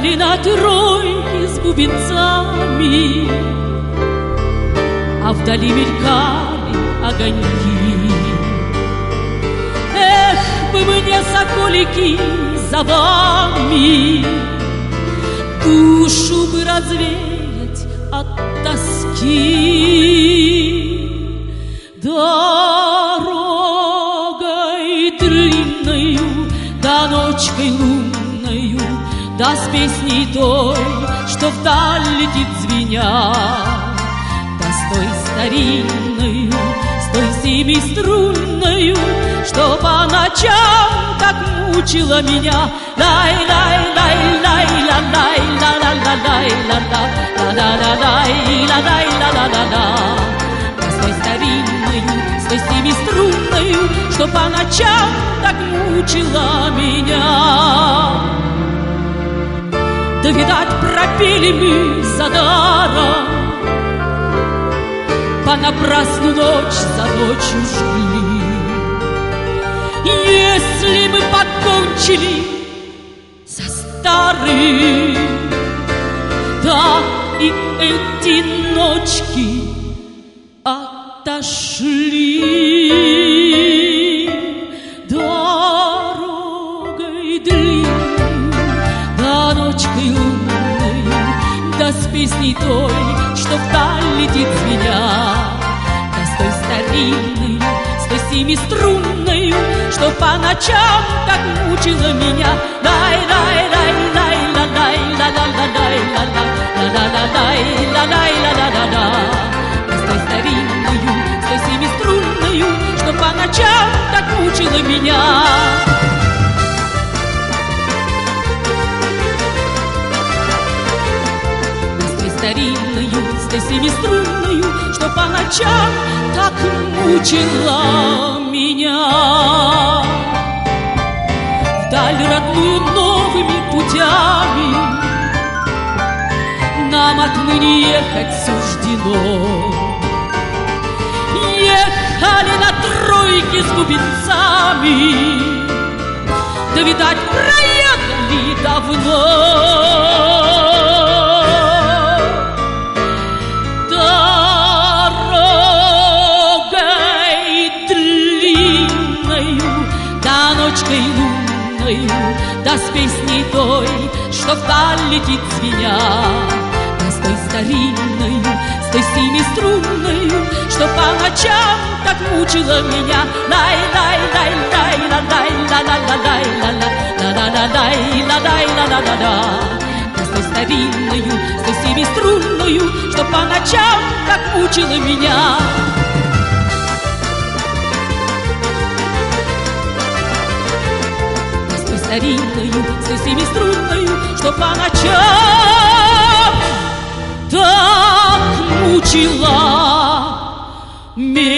Ехали на тройке с бубенцами, а вдали мелькали огоньки. Эх, бы мне, соколики, за вами душу бы развеять от тоски. Дорогой длинною, да ночкой лунною, да с песней той, что вдаль летит звеня, да с той старинною, с той семиструнною, что по ночам так мучила меня. С той старинною, с той семиструнною, что по ночам так мучила меня. Да, видать, пропели мы за даром, понапрасну ночь за ночью жгли. Если мы покончили со старым, да и эти ночки отошли. Дорогой длинной, да ночкой лунной, да с песней той, что вдаль летит звеня, да с той старинной, с той семиструнной, что по ночам так мучила меня. С той старинною, с той семиструнною, что по ночам так мучила меня. С той старинною, с той семиструнною, что по ночам так мучила меня. Вдаль родную новыми путями нам отныне ехать суждено. Ехали на тройке с бубенцами, да, видать, проехали давно. Ночкой лунною, да с песней той, что вдаль летит звеня, да с той старинною, с той семиструнною, что по ночам так мучила меня. Да с той старинною, с той семиструнною, что по ночам так мучила меня. Старинною, с той семиструнною, что по ночам так мучила меня.